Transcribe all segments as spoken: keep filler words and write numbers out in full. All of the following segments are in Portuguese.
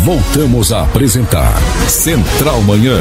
Voltamos a apresentar Central Manhã.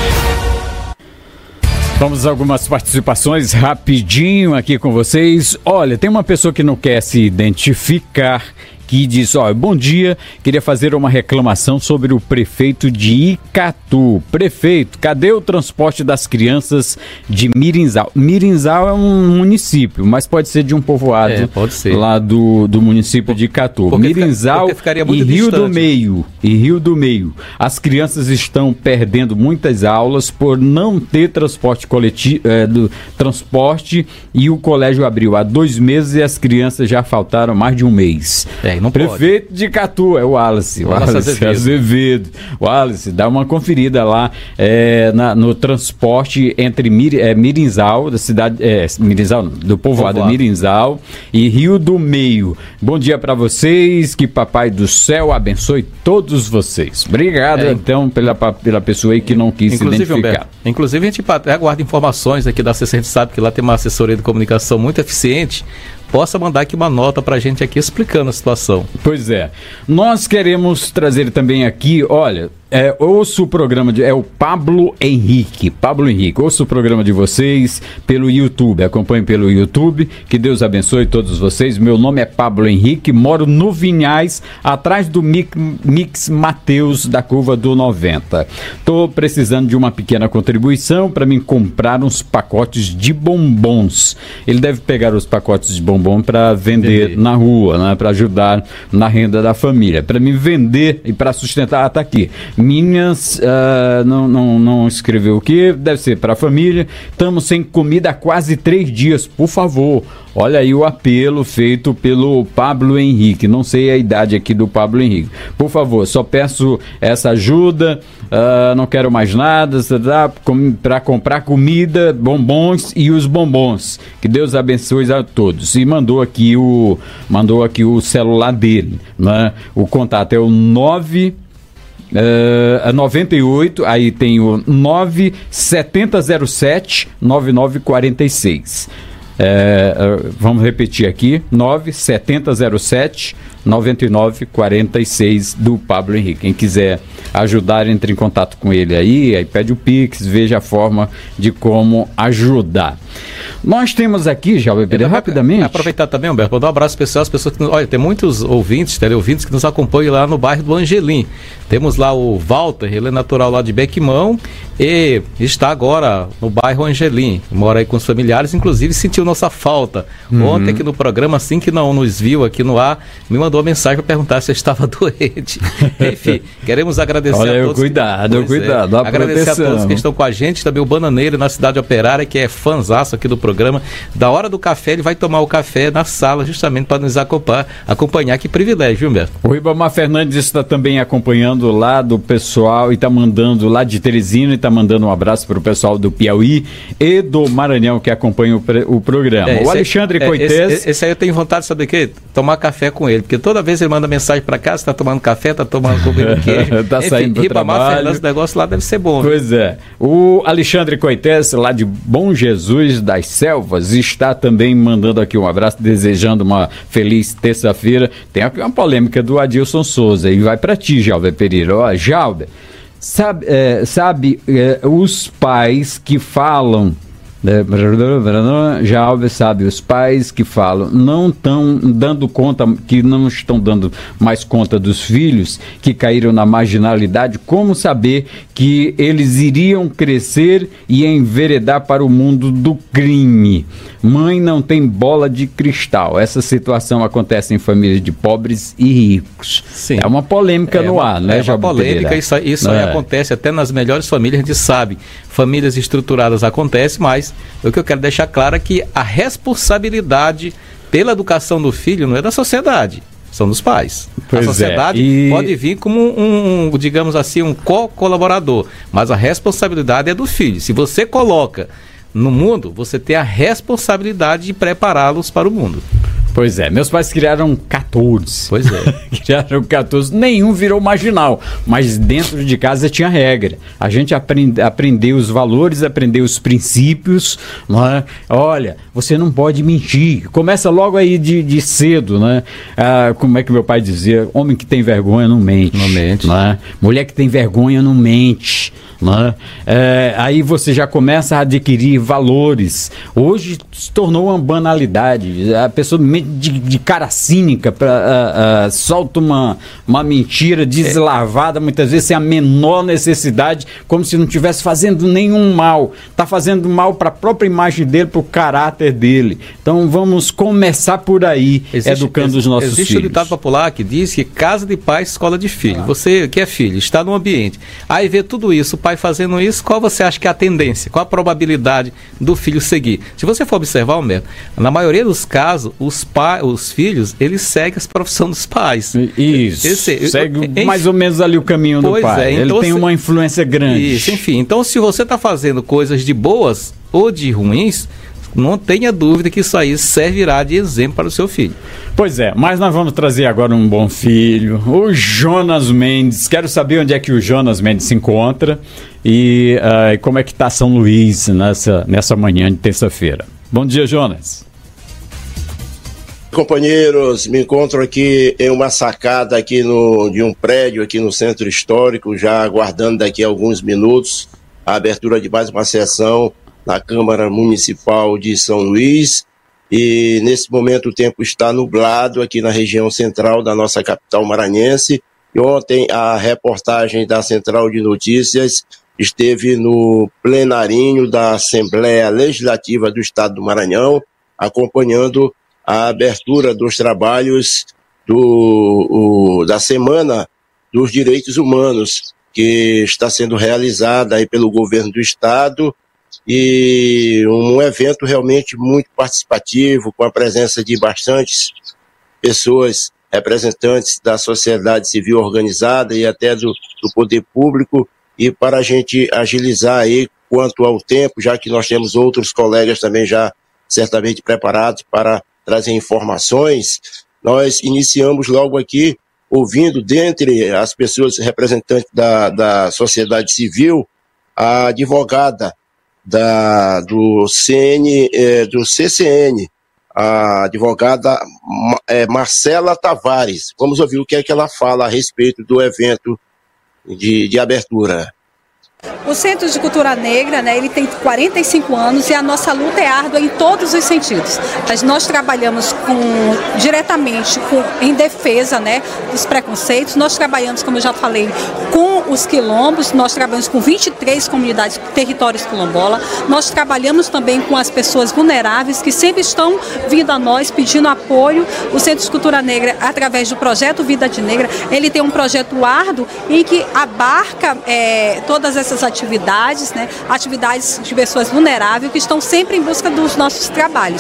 Vamos a algumas participações rapidinho aqui com vocês. Olha, tem uma pessoa que não quer se identificar, que diz, ó, bom dia, queria fazer uma reclamação sobre o prefeito de Icatu. Prefeito, cadê o transporte das crianças de Mirinzal? Mirinzal é um município, mas pode ser de um povoado é, pode ser. lá do, do município de Icatu. Porque Mirinzal fica, porque e Rio distante. do Meio. E Rio do Meio. As crianças estão perdendo muitas aulas por não ter transporte coletivo, é, do transporte, e o colégio abriu há dois meses e as crianças já faltaram mais de um mês. É, não Prefeito pode. de Icatu, é o Wallace. O Wallace Azevedo. Azevedo. Wallace, dá uma conferida lá é, na, no transporte entre Mir, é, Mirinzal, da cidade, é, Mirinzal, do povoado, povoado Mirinzal e Rio do Meio. Bom dia para vocês, que Papai do Céu abençoe todos vocês. Obrigado, é, então, pela, pela pessoa aí que não quis se identificar. Humberto, inclusive, a gente aguarda informações aqui da A C C, a gente sabe que lá tem uma assessoria de comunicação muito eficiente, possa mandar aqui uma nota pra gente aqui explicando a situação. Pois é. Nós queremos trazer também aqui, olha, é, ouço o programa, de, é o Pablo Henrique, Pablo Henrique, ouço o programa de vocês pelo YouTube, acompanhe pelo YouTube, que Deus abençoe todos vocês. Meu nome é Pablo Henrique, moro no Vinhais, atrás do Mix, Mix Mateus da curva do noventa. Tô precisando de uma pequena contribuição para mim comprar uns pacotes de bombons. Ele deve pegar os pacotes de bombons para vender Entendi. na rua, né, para ajudar na renda da família. Para mim vender e para sustentar, ah, tá aqui. Minhas, uh, não, não, não escreveu o que, deve ser para a família. Estamos sem comida há quase três dias, por favor. Olha aí o apelo feito pelo Pablo Henrique. Não sei a idade aqui do Pablo Henrique. Por favor, só peço essa ajuda. Uh, não quero mais nada para comprar comida, bombons e os bombons. Que Deus abençoe a todos. E mandou aqui o, mandou aqui o celular dele, né? O contato é o nove Uh, noventa e oito, aí tem o nove sete zero zero sete nove nove quatro seis. Uh, uh, vamos repetir aqui, nove sete zero sete nove nove quatro seis do Pablo Henrique. Quem quiser ajudar, entre em contato com ele aí, aí pede o Pix, veja a forma de como ajudar. Nós temos aqui, já Pereira, rapidamente. Aproveitar também, Humberto, mandar um abraço especial às pessoas que, olha, tem muitos ouvintes, teleouvintes que nos acompanham lá no bairro do Angelim. Temos lá o Walter, ele é natural lá de Bequimão e está agora no bairro Angelim, mora aí com os familiares, inclusive sentiu nossa falta. Uhum. Ontem aqui no programa, assim que não nos viu aqui no ar, me mandou uma mensagem para perguntar se eu estava doente. Enfim, queremos agradecer olha, a todos. Cuidado, que, cuidado, é, agradecer proteção. a todos que estão com a gente, também o Bananeiro na Cidade Operária, que é fãzaço aqui do programa. Da hora do café, ele vai tomar o café na sala, justamente para nos acompanhar, acompanhar. Que privilégio, viu, Humberto? O Ribamar Fernandes está também acompanhando lá do pessoal e está mandando lá de Teresina e está mandando um abraço para o pessoal do Piauí e do Maranhão que acompanha o, o programa. É, o Alexandre é, Coites. Esse, esse aí eu tenho vontade de saber o quê? Tomar café com ele, porque toda vez ele manda mensagem para cá, você está tomando café, está tomando comendo queijo. Está saindo do trabalho. Fernandes, o negócio lá deve ser bom. Pois viu? é. O Alexandre Coites, lá de Bom Jesus das Selvas, está também mandando aqui um abraço, desejando uma feliz terça-feira. Tem aqui uma polêmica do Adilson Souza, e vai para ti, Jalber Pereira. Ó, Jalber, sabe, é, sabe é, os pais que falam, já sabe, os pais que falam não estão dando conta, que não estão dando mais conta dos filhos que caíram na marginalidade, como saber que eles iriam crescer e enveredar para o mundo do crime? Mãe não tem bola de cristal. Essa situação acontece em famílias de pobres e ricos. Sim. É uma polêmica é no uma, ar, né, É uma polêmica, isso, isso é. aí acontece até nas melhores famílias, a gente sabe. Famílias estruturadas acontece, mas o que eu quero deixar claro é que a responsabilidade pela educação do filho não é da sociedade, são dos pais. Pois a sociedade é. E... pode vir como um, um, digamos assim, um co-colaborador, mas a responsabilidade é do filho. Se você coloca no mundo, você tem a responsabilidade de prepará-los para o mundo. Pois é, meus pais criaram quatorze. Pois é. Criaram quatorze, nenhum virou marginal, mas dentro de casa tinha regra. A gente aprende, aprendeu os valores, aprendeu os princípios, não é? Olha, você não pode mentir. Começa logo aí de, de cedo, né? Ah, como é que meu pai dizia? Homem que tem vergonha não mente. Não mente. Não é? Mulher que tem vergonha não mente. Né? É, aí você já começa a adquirir valores. Hoje se tornou uma banalidade. A pessoa de, de cara cínica pra, uh, uh, solta uma, uma mentira deslavada, muitas vezes sem a menor necessidade, como se não estivesse fazendo nenhum mal. Está fazendo mal para a própria imagem dele, para o caráter dele. Então vamos começar por aí, existe, educando os nossos existe filhos. Existe o ditado popular que diz que casa de pai, escola de filho. Ah. Você que é filho, está no ambiente, aí vê tudo isso, o pai fazendo isso, qual você acha que é a tendência? Qual a probabilidade do filho seguir? Se você for observar, Humberto, na maioria dos casos, os, pa, os filhos, eles seguem a profissão dos pais. Isso, Esse, segue eu, mais ou menos ali o caminho do pai. É, então, ele tem se, uma influência grande. Isso, enfim. Então, se você está fazendo coisas de boas ou de ruins, não tenha dúvida que isso aí servirá de exemplo para o seu filho. Pois é, mas nós vamos trazer agora um bom filho, o Jonas Mendes. Quero saber onde é que o Jonas Mendes se encontra e uh, como é que está São Luís nessa, nessa manhã de terça-feira. Bom dia, Jonas. Companheiros, me encontro aqui em uma sacada aqui no, de um prédio aqui no Centro Histórico, já aguardando daqui a alguns minutos a abertura de mais uma sessão na Câmara Municipal de São Luís. E nesse momento o tempo está nublado aqui na região central da nossa capital maranhense. E ontem a reportagem da Central de Notícias esteve no plenarinho da Assembleia Legislativa do Estado do Maranhão, acompanhando a abertura dos trabalhos do, o, da Semana dos Direitos Humanos, que está sendo realizada aí pelo governo do Estado, e um evento realmente muito participativo, com a presença de bastantes pessoas, representantes da sociedade civil organizada e até do, do poder público. E para a gente agilizar aí quanto ao tempo, já que nós temos outros colegas também já certamente preparados para trazer informações, nós iniciamos logo aqui ouvindo, dentre as pessoas representantes da, da sociedade civil, a advogada da, do, C N, eh, do C C N, a advogada eh, Marcela Tavares. Vamos ouvir o que é que ela fala a respeito do evento de, de abertura. O Centro de Cultura Negra, né, ele tem quarenta e cinco anos e a nossa luta é árdua em todos os sentidos. Mas nós trabalhamos com, diretamente com, em defesa, né, dos preconceitos, nós trabalhamos, como eu já falei, com os quilombos, nós trabalhamos com vinte e três comunidades, territórios quilombola, nós trabalhamos também com as pessoas vulneráveis que sempre estão vindo a nós pedindo apoio. O Centro de Cultura Negra, através do projeto Vida de Negra, ele tem um projeto árduo em que abarca é, todas essas atividades, né, atividades de pessoas vulneráveis que estão sempre em busca dos nossos trabalhos.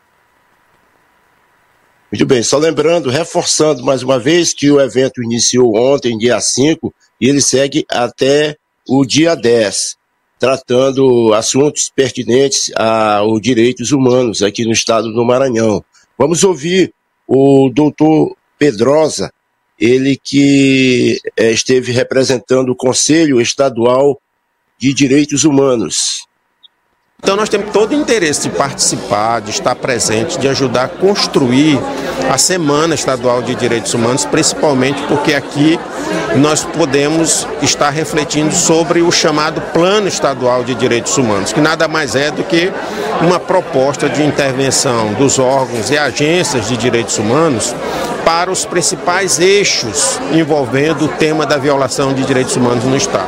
Muito bem, só lembrando, reforçando mais uma vez que o evento iniciou ontem, dia cinco, e ele segue até o dia dez, tratando assuntos pertinentes aos direitos humanos aqui no estado do Maranhão. Vamos ouvir o doutor Pedrosa, ele que é, esteve representando o Conselho Estadual de Direitos Humanos. Então nós temos todo o interesse de participar, de estar presente, de ajudar a construir a Semana Estadual de Direitos Humanos, principalmente porque aqui nós podemos estar refletindo sobre o chamado Plano Estadual de Direitos Humanos, que nada mais é do que uma proposta de intervenção dos órgãos e agências de direitos humanos para os principais eixos envolvendo o tema da violação de direitos humanos no Estado.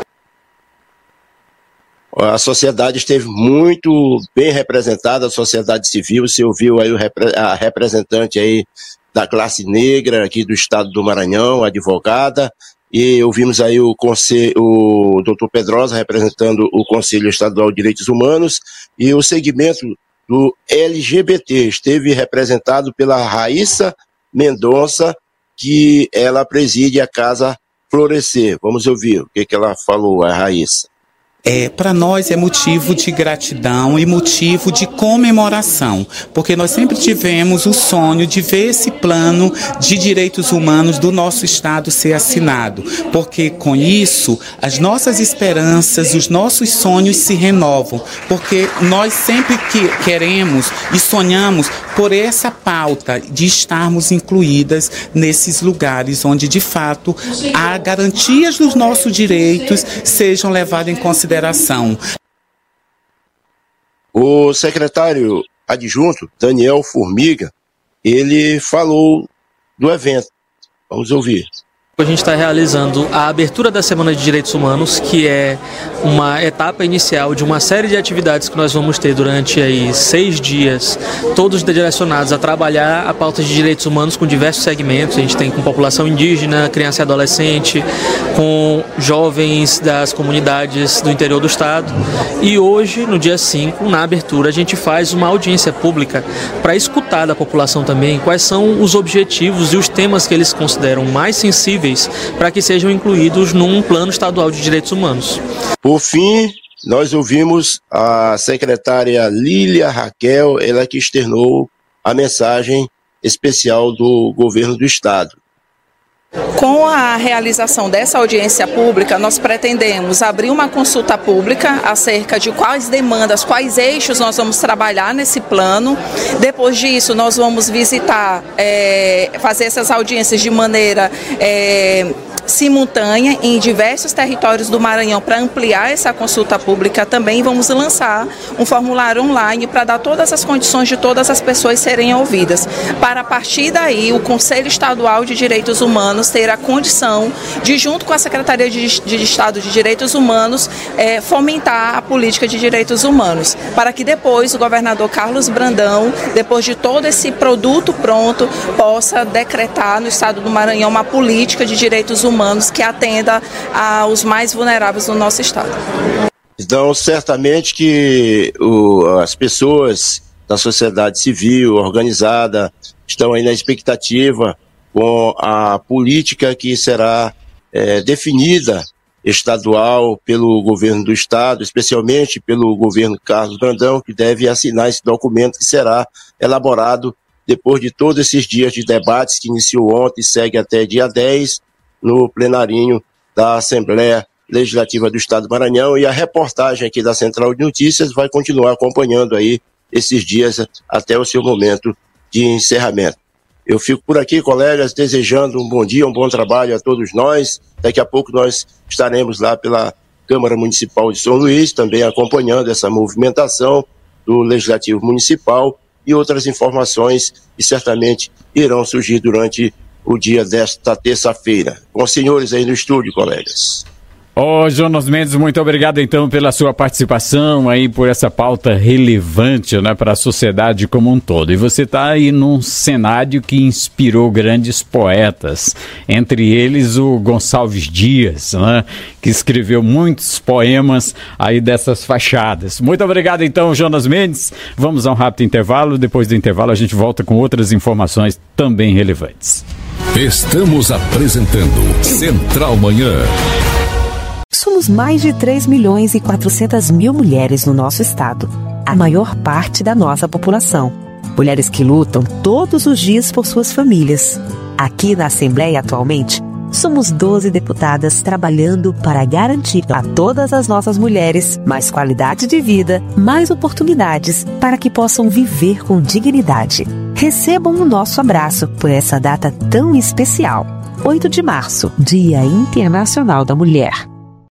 A sociedade esteve muito bem representada, a sociedade civil. Você ouviu aí a representante aí da classe negra aqui do estado do Maranhão, a advogada, e ouvimos aí o, conselho, o doutor Pedrosa representando o Conselho Estadual de Direitos Humanos, e o segmento do L G B T esteve representado pela Raíssa Mendonça, que ela preside a Casa Florescer. Vamos ouvir o que, que ela falou, a Raíssa. É, para nós é motivo de gratidão e motivo de comemoração, porque nós sempre tivemos o sonho de ver esse plano de direitos humanos do nosso Estado ser assinado, porque com isso as nossas esperanças, os nossos sonhos se renovam, porque nós sempre que queremos e sonhamos por essa pauta de estarmos incluídas nesses lugares onde de fato as garantias dos nossos direitos sejam levadas em consideração. O secretário adjunto, Daniel Formiga, ele falou do evento. Vamos ouvir. A gente está realizando a abertura da Semana de Direitos Humanos, que é uma etapa inicial de uma série de atividades que nós vamos ter durante aí seis dias, todos direcionados a trabalhar a pauta de direitos humanos com diversos segmentos. A gente tem com população indígena, criança e adolescente, com jovens das comunidades do interior do estado. E hoje, no dia cinco, na abertura, a gente faz uma audiência pública para escutar da população também quais são os objetivos e os temas que eles consideram mais sensíveis para que sejam incluídos num plano estadual de direitos humanos. Por fim, nós ouvimos a secretária Lília Raquel, ela que externou a mensagem especial do governo do estado. Com a realização dessa audiência pública, nós pretendemos abrir uma consulta pública acerca de quais demandas, quais eixos nós vamos trabalhar nesse plano. Depois disso, nós vamos visitar, é, fazer essas audiências de maneira é, simultânea em diversos territórios do Maranhão para ampliar essa consulta pública. Também vamos lançar um formulário online para dar todas as condições de todas as pessoas serem ouvidas. Para a partir daí, o Conselho Estadual de Direitos Humanos ter a condição de, junto com a Secretaria de, de Estado de Direitos Humanos, é, fomentar a política de direitos humanos, para que depois o governador Carlos Brandão, depois de todo esse produto pronto, possa decretar no estado do Maranhão uma política de direitos humanos humanos que atenda aos mais vulneráveis do nosso estado. Então, certamente que o, as pessoas da sociedade civil organizada estão aí na expectativa com a política que será é, definida estadual pelo governo do estado, especialmente pelo governo Carlos Brandão, que deve assinar esse documento que será elaborado depois de todos esses dias de debates que iniciou ontem e segue até dia dez, no plenarinho da Assembleia Legislativa do Estado do Maranhão, e a reportagem aqui da Central de Notícias vai continuar acompanhando aí esses dias até o seu momento de encerramento. Eu fico por aqui, colegas, desejando um bom dia, um bom trabalho a todos nós. Daqui a pouco nós estaremos lá pela Câmara Municipal de São Luís, também acompanhando essa movimentação do Legislativo Municipal e outras informações que certamente irão surgir durante o dia desta terça-feira. Com os senhores aí no estúdio, colegas. Ô, Jonas Mendes, muito obrigado então pela sua participação aí, por essa pauta relevante, né, para a sociedade como um todo. E você está aí num cenário que inspirou grandes poetas, entre eles o Gonçalves Dias, né, que escreveu muitos poemas aí dessas fachadas. Muito obrigado então, Jonas Mendes. Vamos a um rápido intervalo. Depois do intervalo a gente volta com outras informações também relevantes. Estamos apresentando Central Manhã. Somos mais de três milhões e quatrocentas mil mulheres no nosso estado, a maior parte da nossa população. Mulheres que lutam todos os dias por suas famílias. Aqui na Assembleia atualmente, somos doze deputadas trabalhando para garantir a todas as nossas mulheres mais qualidade de vida, mais oportunidades para que possam viver com dignidade. Recebam o nosso abraço por essa data tão especial. oito de março, Dia Internacional da Mulher.